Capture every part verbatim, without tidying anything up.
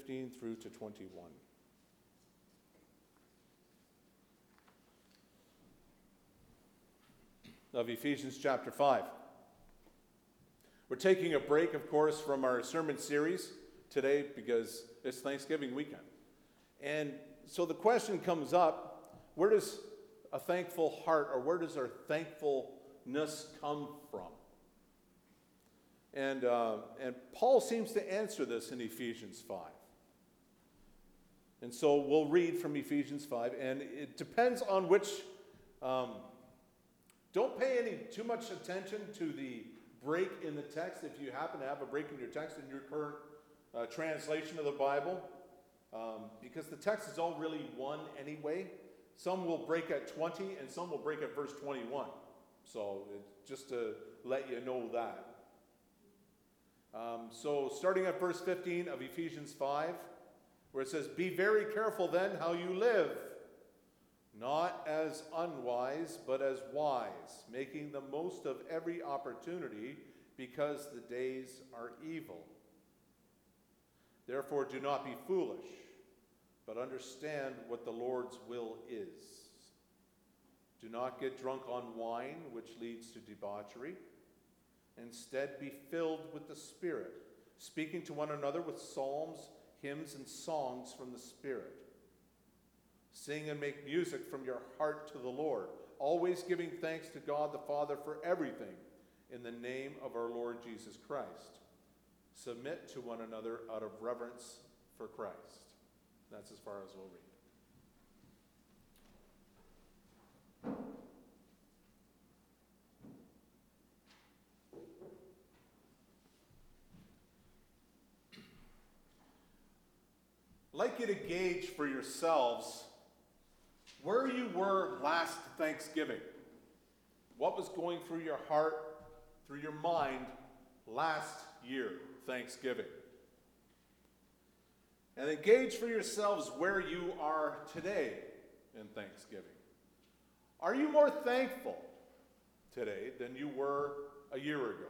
fifteen through to twenty-one. Of Ephesians chapter five. We're taking a break, of course, from our sermon series today because it's Thanksgiving weekend. And so the question comes up, where does a thankful heart, or where does our thankfulness come from? And, uh, and Paul seems to answer this in Ephesians five. And so we'll read from Ephesians five, and it depends on which... Um, don't pay any too much attention to the break in the text if you happen to have a break in your text in your current uh, translation of the Bible, um, because the text is all really one anyway. Some will break at twenty and some will break at verse twenty-one. So it's just to let you know that. Um, so starting at verse fifteen of Ephesians five, where it says, "Be very careful then how you live, not as unwise, but as wise, making the most of every opportunity, because the days are evil. Therefore do not be foolish, but understand what the Lord's will is. Do not get drunk on wine, which leads to debauchery. Instead, be filled with the Spirit, speaking to one another with psalms, hymns, and songs from the Spirit. Sing and make music from your heart to the Lord, always giving thanks to God the Father for everything, in the name of our Lord Jesus Christ. Submit to one another out of reverence for Christ." That's as far as we'll read. I'd like you to gauge for yourselves where you were last Thanksgiving. What was going through your heart, through your mind, last year, Thanksgiving? And then gauge for yourselves where you are today in Thanksgiving. Are you more thankful today than you were a year ago?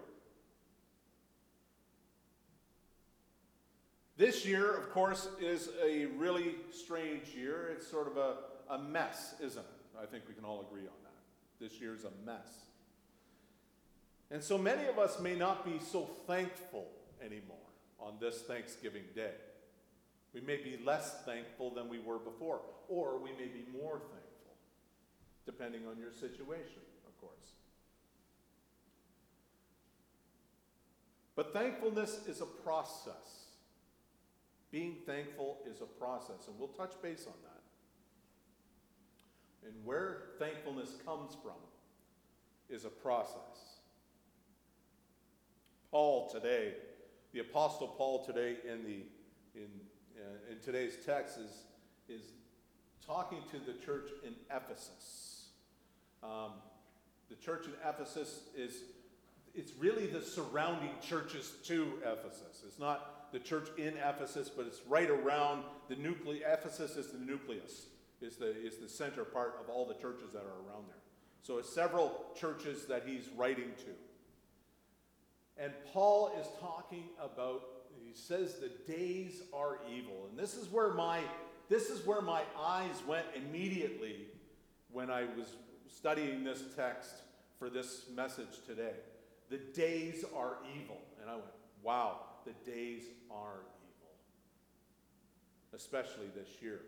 This year, of course, is a really strange year. It's sort of a, a mess, isn't it? I think we can all agree on that. This year's a mess. And so many of us may not be so thankful anymore on this Thanksgiving Day. We may be less thankful than we were before, or we may be more thankful, depending on your situation, of course. But thankfulness is a process. Being thankful is a process, and we'll touch base on that. And where thankfulness comes from is a process. Paul today, the Apostle Paul today in the in uh, in today's text is is talking to the church in Ephesus. Um, the church in Ephesus is it's really the surrounding churches to Ephesus. It's not the church in Ephesus, but it's right around the nucleus. Ephesus is the nucleus, is the, is the center part of all the churches that are around there. So it's several churches that he's writing to. And Paul is talking about, he says the days are evil. And this is where my, this is where my eyes went immediately when I was studying this text for this message today. The days are evil. And I went, wow, the days are evil. Especially this year.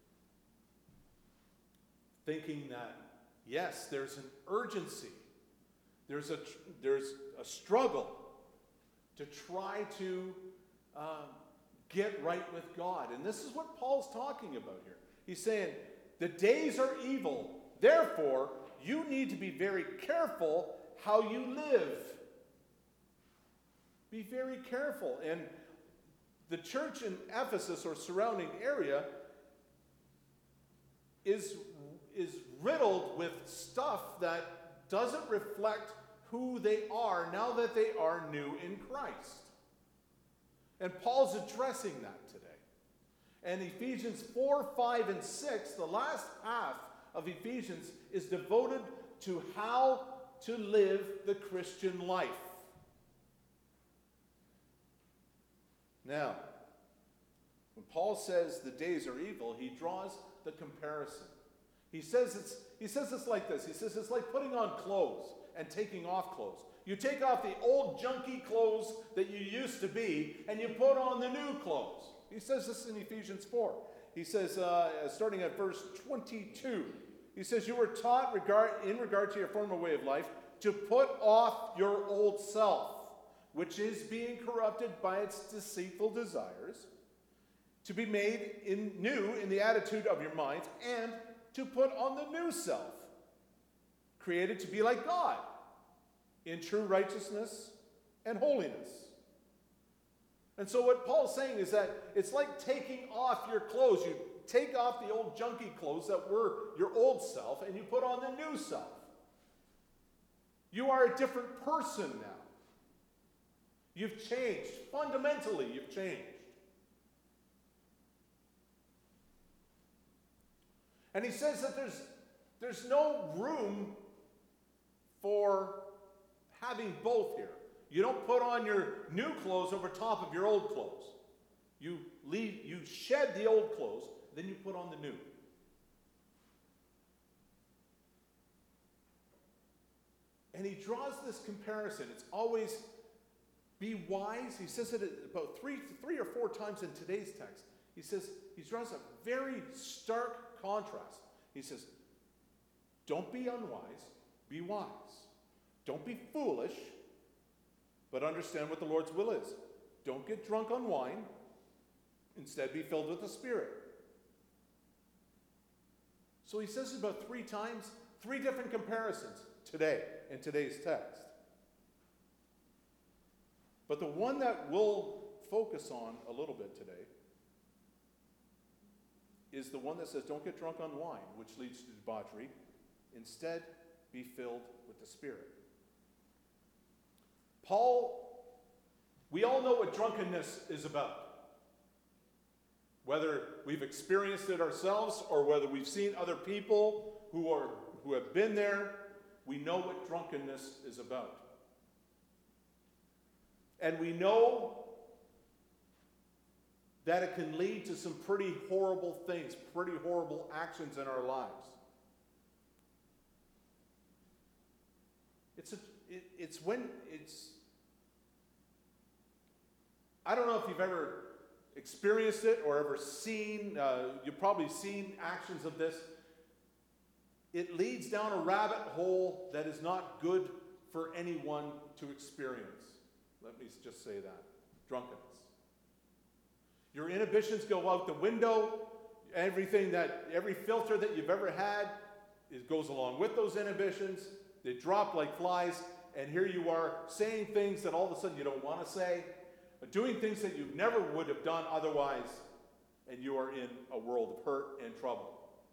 Thinking that, yes, there's an urgency. There's a, there's a struggle to try to uh, get right with God. And this is what Paul's talking about here. He's saying, the days are evil. Therefore, you need to be very careful how you live. Be very careful. And the church in Ephesus or surrounding area is, is riddled with stuff that doesn't reflect who they are now that they are new in Christ. And Paul's addressing that today. And Ephesians four, five, and six, the last half of Ephesians, is devoted to how to live the Christian life. Now, When Paul says the days are evil, he draws the comparison. He says it's he says it's like this. He says it's like putting on clothes and taking off clothes. You take off the old junky clothes that you used to be, and you put on the new clothes. He says this in Ephesians four. He says, uh, starting at verse twenty-two, he says, you were taught regard, in regard to your former way of life to put off your old self, which is being corrupted by its deceitful desires, to be made in new in the attitude of your minds, and to put on the new self, created to be like God, in true righteousness and holiness. And so what Paul's saying is that it's like taking off your clothes. You take off the old junky clothes that were your old self, and you put on the new self. You are a different person now. You've changed. Fundamentally, you've changed. And he says that there's, there's no room for having both here. You don't put on your new clothes over top of your old clothes. You leave, you shed the old clothes, then you put on the new. And he draws this comparison. It's always be wise. He says it about three, three or four times in today's text. He says, he draws a very stark contrast. He says, don't be unwise, be wise. Don't be foolish, but understand what the Lord's will is. Don't get drunk on wine. Instead, be filled with the Spirit. So he says it about three times, three different comparisons today in today's text. But the one that we'll focus on a little bit today is the one that says, don't get drunk on wine, which leads to debauchery. Instead, be filled with the Spirit. Paul, we all know what drunkenness is about. Whether we've experienced it ourselves or whether we've seen other people who are who have been there, we know what drunkenness is about. And we know that it can lead to some pretty horrible things, pretty horrible actions in our lives. It's a, it, it's when it's I don't know if you've ever experienced it or ever seen, uh, you've probably seen actions of this. It leads down a rabbit hole that is not good for anyone to experience. Let me just say that. Drunkenness. Your inhibitions go out the window. Everything that, every filter that you've ever had, it goes along with those inhibitions. They drop like flies, and here you are saying things that all of a sudden you don't want to say, doing things that you never would have done otherwise, and you are in a world of hurt and trouble.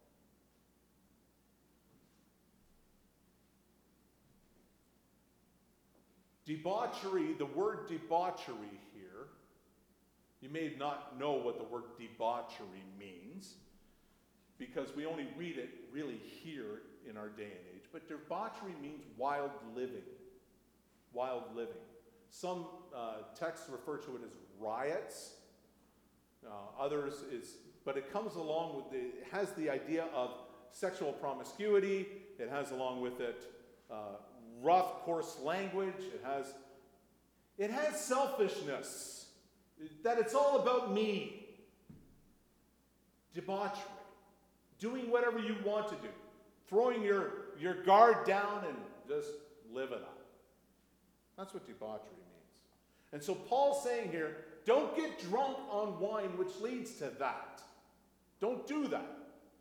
Debauchery, the word debauchery here, you may not know what the word debauchery means, because we only read it really here in our day and age, but debauchery means wild living. Wild living. Some uh, texts refer to it as riots. Uh, others is, but it comes along with the, it has the idea of sexual promiscuity. It has along with it uh, rough, coarse language. It has, it has selfishness. That it's all about me. Debauchery. Doing whatever you want to do. Throwing your, your guard down and just live it up. That's what debauchery means. And so Paul's saying here, don't get drunk on wine, which leads to that. Don't do that.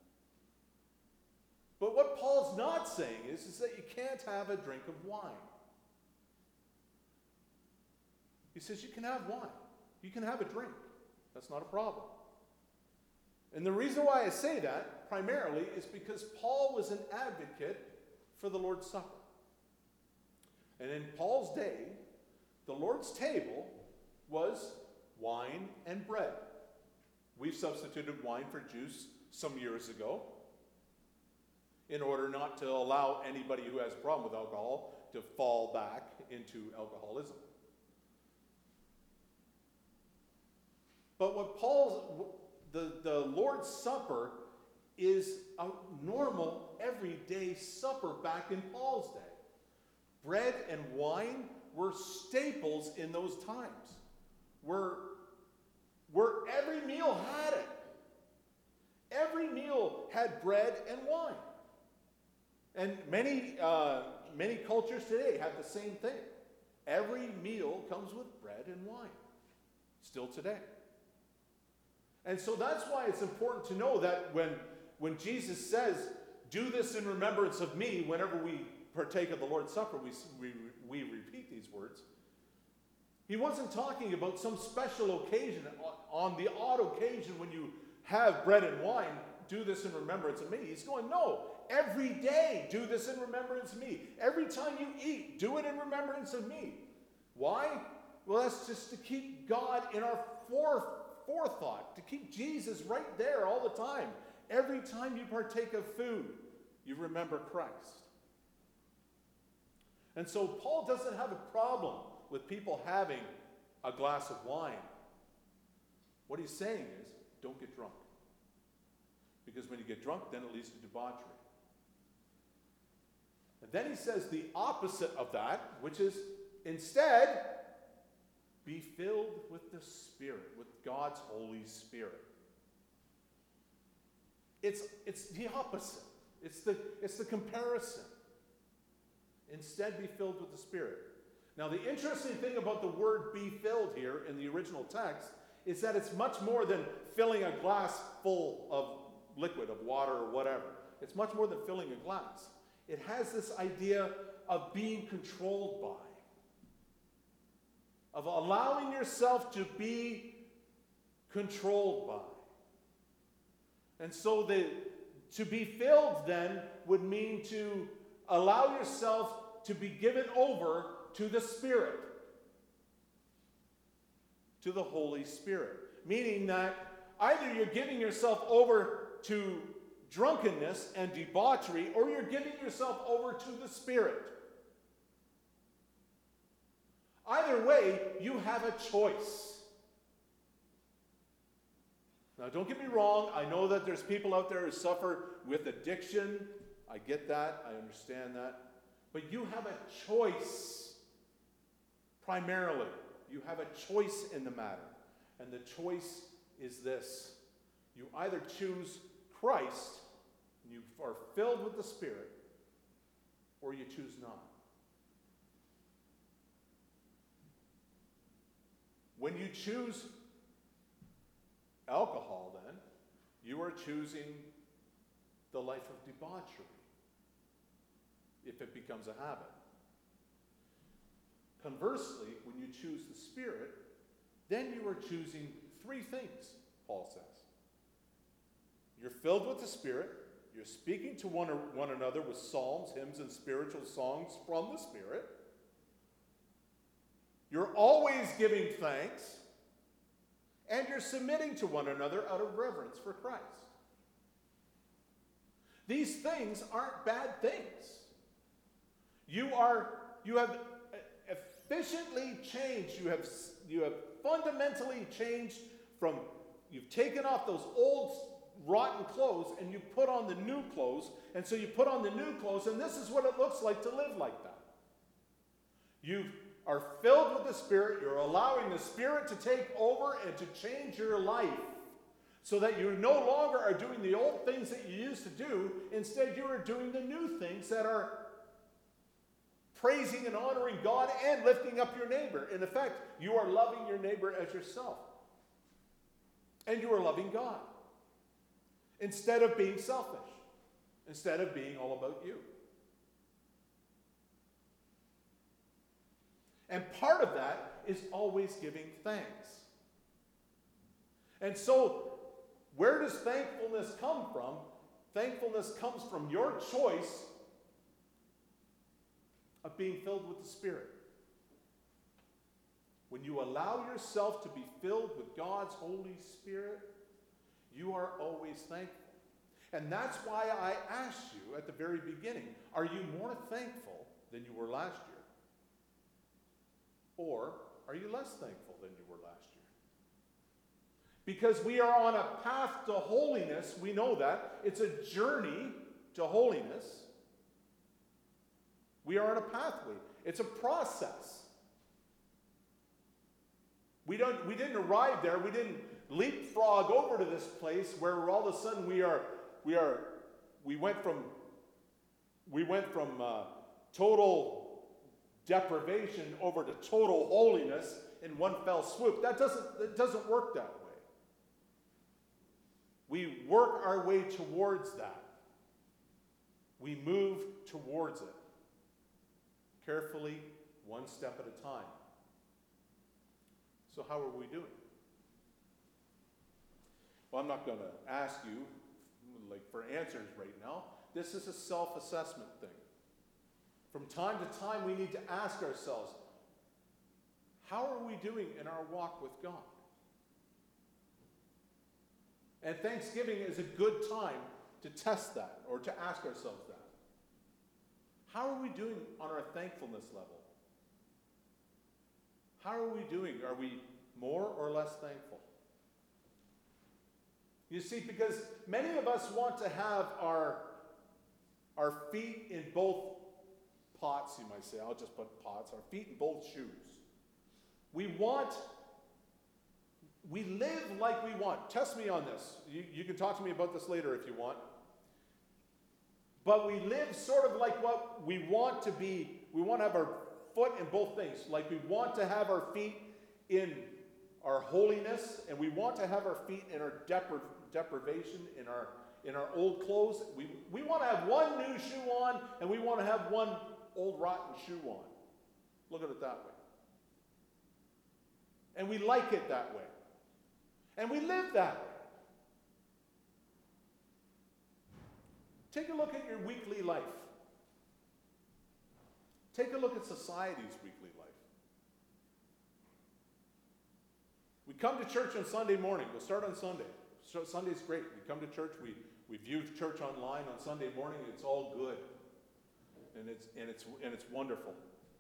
But what Paul's not saying is, is that you can't have a drink of wine. He says you can have wine. You can have a drink. That's not a problem. And the reason why I say that, primarily, is because Paul was an advocate for the Lord's Supper. And in Paul's day, the Lord's table was wine and bread. We've substituted wine for juice some years ago in order not to allow anybody who has a problem with alcohol to fall back into alcoholism. But what Paul's, the, the Lord's Supper is a normal, everyday supper back in Paul's day. Bread and wine were staples in those times, where, where every meal had it. Every meal had bread and wine. And many, uh, many cultures today have the same thing. Every meal comes with bread and wine, still today. And so that's why it's important to know that when, when Jesus says, do this in remembrance of me, whenever we partake of the Lord's Supper, we, we, we repeat these words. He wasn't talking about some special occasion, on the odd occasion when you have bread and wine, do this in remembrance of me. He's going, no, every day do this in remembrance of me. Every time you eat, do it in remembrance of me. Why? Well, that's just to keep God in our fore, forethought, to keep Jesus right there all the time. Every time you partake of food, you remember Christ. And so Paul doesn't have a problem with people having a glass of wine. What he's saying is, don't get drunk. Because when you get drunk, then it leads to debauchery. And then he says the opposite of that, which is, instead, be filled with the Spirit, with God's Holy Spirit. It's, it's the opposite. It's the, it's the comparison. Instead, be filled with the Spirit. Now, the interesting thing about the word be filled here in the original text is that it's much more than filling a glass full of liquid, of water or whatever. It's much more than filling a glass. It has this idea of being controlled by, of allowing yourself to be controlled by. And so the, to be filled then would mean to allow yourself to be given over to the Spirit, to the Holy Spirit. Meaning that either you're giving yourself over to drunkenness and debauchery, or you're giving yourself over to the Spirit. Either way, you have a choice. Now, don't get me wrong. I know that there's people out there who suffer with addiction. I get that. I understand that. But you have a choice, primarily. You have a choice in the matter. And the choice is this. You either choose Christ, and you are filled with the Spirit, or you choose not. When you choose alcohol, then, you are choosing the life of debauchery, if it becomes a habit. Conversely, when you choose the Spirit, then you are choosing three things, Paul says. You're filled with the Spirit. You're speaking to one, one another with psalms, hymns, and spiritual songs from the Spirit. You're always giving thanks. And you're submitting to one another out of reverence for Christ. These things aren't bad things. You are, you have efficiently changed. You have, you have fundamentally changed from, you've taken off those old rotten clothes and you put on the new clothes. And so you put on the new clothes, and this is what it looks like to live like that. You are filled with the Spirit. You're allowing the Spirit to take over and to change your life so that you no longer are doing the old things that you used to do. Instead, you are doing the new things that are praising and honoring God and lifting up your neighbor. In effect, you are loving your neighbor as yourself. And you are loving God. Instead of being selfish. Instead of being all about you. And part of that is always giving thanks. And so, where does thankfulness come from? Thankfulness comes from your choice of being filled with the Spirit. When you allow yourself to be filled with God's Holy Spirit, you are always thankful. And that's why I asked you at the very beginning, are you more thankful than you were last year? Or are you less thankful than you were last Because we are on a path to holiness. We know that. It's a journey to holiness. We are on a pathway. It's a process. We don't we didn't arrive there. We didn't leapfrog over to this place where all of a sudden we are we are we went from we went from uh, total deprivation over to total holiness in one fell swoop. That doesn't it doesn't work that way. We work our way towards that. We move towards it. Carefully, one step at a time. So how are we doing? Well, I'm not going to ask you like for answers right now. This is a self-assessment thing. From time to time, we need to ask ourselves, how are we doing in our walk with God? And Thanksgiving is a good time to test that or to ask ourselves that. How are we doing on our thankfulness level? How are we doing? Are we more or less thankful? You see, because many of us want to have our, our feet in both pots, you might say. I'll just put pots. Our feet in both shoes. We want, we live like we want. Test me on this. You, you can talk to me about this later if you want. But we live sort of like what we want to be. We want to have our foot in both things. Like we want to have our feet in our holiness, and we want to have our feet in our depri- deprivation, in our in our old clothes. We, we want to have one new shoe on, and we want to have one old rotten shoe on. Look at it that way. And we like it that way. And we live that way. Take a look at your weekly life. Take a look at society's weekly life. We come to church on Sunday morning. We'll start on Sunday. So Sunday's great. We come to church. We, we view church online on Sunday morning. It's all good. And it's, and it's, and it's wonderful.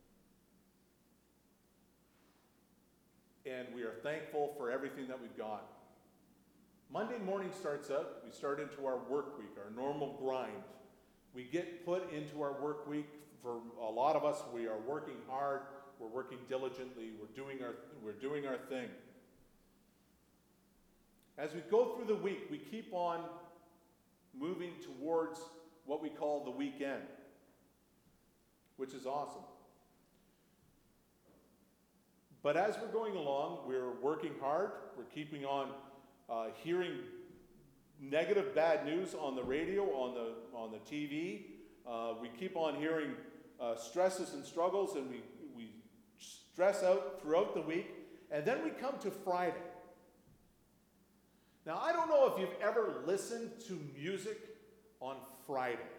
And we are thankful for everything that we've got. Monday morning starts out, we start into our work week, our normal grind. We get put into our work week. For a lot of us, we are working hard, we're working diligently, we're doing our, we're doing our thing. As we go through the week, we keep on moving towards what we call the weekend, which is awesome. But as we're going along, we're working hard, we're keeping on Uh, hearing negative, bad news on the radio, on the on the T V. Uh, we keep on hearing uh, stresses and struggles, and we, we stress out throughout the week. And then we come to Friday. Now, I don't know if you've ever listened to music on Friday.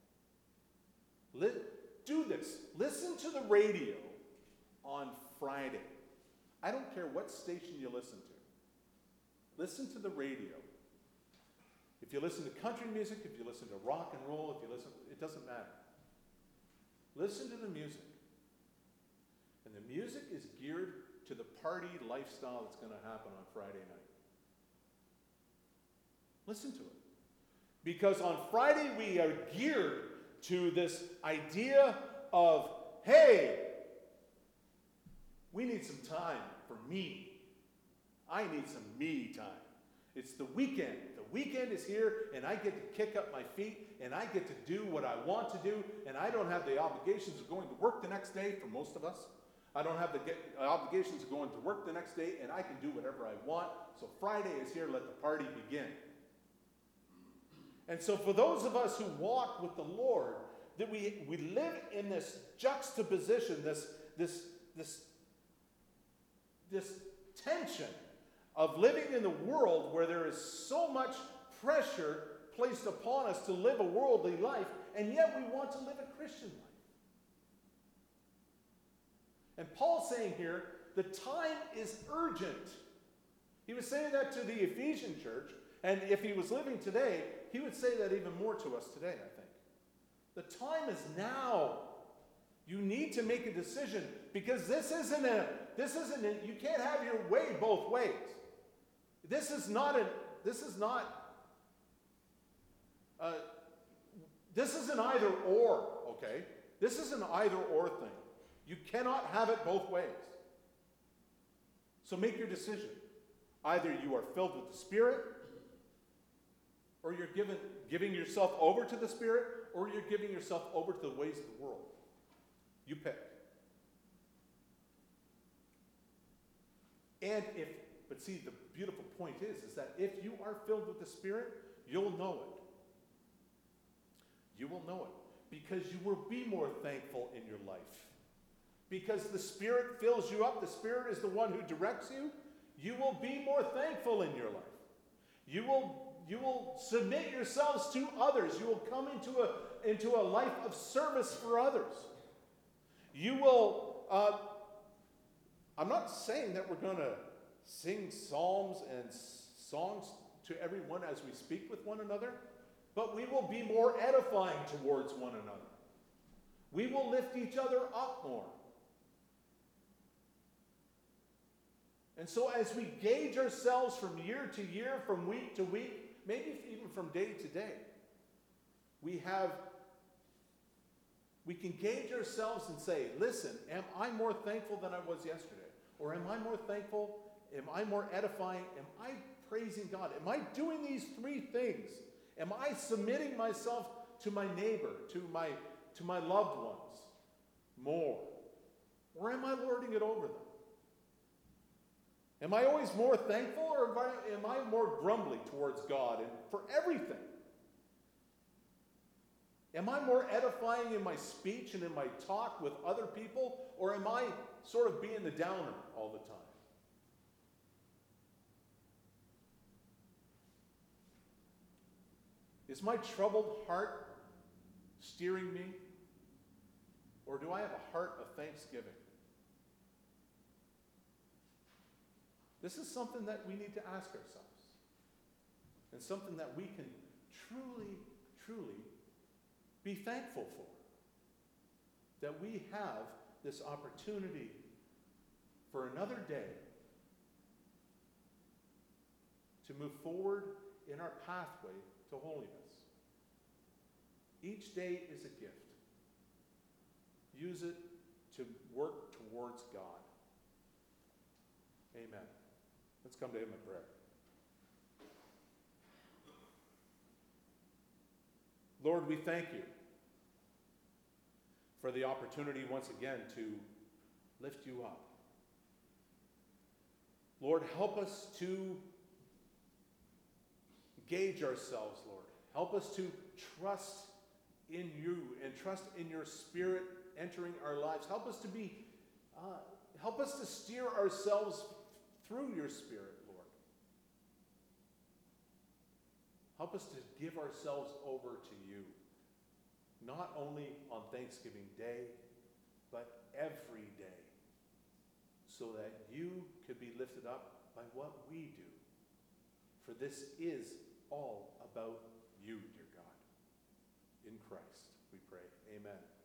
Li- do this. Listen to the radio on Friday. I don't care what station you listen to. Listen to the radio. If you listen to country music, if you listen to rock and roll, if you listen, it doesn't matter. Listen to the music. And the music is geared to the party lifestyle that's going to happen on Friday night. Listen to it. Because on Friday we are geared to this idea of, hey, we need some time for me. I need some me time. It's the weekend. The weekend is here, and I get to kick up my feet, and I get to do what I want to do, and I don't have the obligations of going to work the next day for most of us. I don't have the get, obligations of going to work the next day, and I can do whatever I want. So Friday is here. Let the party begin. And so for those of us who walk with the Lord, that we, we live in this juxtaposition, this, this, this, this tension of living in the world where there is so much pressure placed upon us to live a worldly life, and yet we want to live a Christian life. And Paul's saying here, the time is urgent. He was saying that to the Ephesian church, and if he was living today, he would say that even more to us today, I think. The time is now. You need to make a decision, because this isn't a, this isn't a, you can't have your way both ways. This is not a, this is not, uh, this is an either or, okay? This is an either or thing. You cannot have it both ways. So make your decision. Either you are filled with the Spirit, or you're given, giving yourself over to the Spirit, or you're giving yourself over to the ways of the world. You pick. And if, but see, the beautiful point is, is that if you are filled with the Spirit, you'll know it. You will know it. Because you will be more thankful in your life. Because the Spirit fills you up. The Spirit is the one who directs you. You will be more thankful in your life. You will, you will submit yourselves to others. You will come into a, into a life of service for others. You will, uh, I'm not saying that we're going to sing psalms and songs to everyone as we speak with one another, but we will be more edifying towards one another. We will lift each other up more. And so as we gauge ourselves from year to year, from week to week, maybe even from day to day, we have, we can gauge ourselves and say, listen, am I more thankful than I was yesterday? Or am I more thankful? Am I more edifying? Am I praising God? Am I doing these three things? Am I submitting myself to my neighbor, to my, to my loved ones more? Or am I lording it over them? Am I always more thankful, or am I, am I more grumbly towards God and for everything? Am I more edifying in my speech and in my talk with other people, or am I sort of being the downer all the time? Is my troubled heart steering me, or do I have a heart of thanksgiving? This is something that we need to ask ourselves, and something that we can truly, truly be thankful for. That we have this opportunity for another day to move forward in our pathway to holiness. Each day is a gift. Use it to work towards God. Amen. Let's come to him in prayer. Lord, we thank you for the opportunity once again to lift you up. Lord, help us to gauge ourselves, Lord. Help us to trust in you and trust in your Spirit entering our lives. Help us to be, uh, help us to steer ourselves through your Spirit, Lord. Help us to give ourselves over to you, not only on Thanksgiving Day, but every day, so that you could be lifted up by what we do. For this is all about you, dear God. In Christ, we pray. Amen.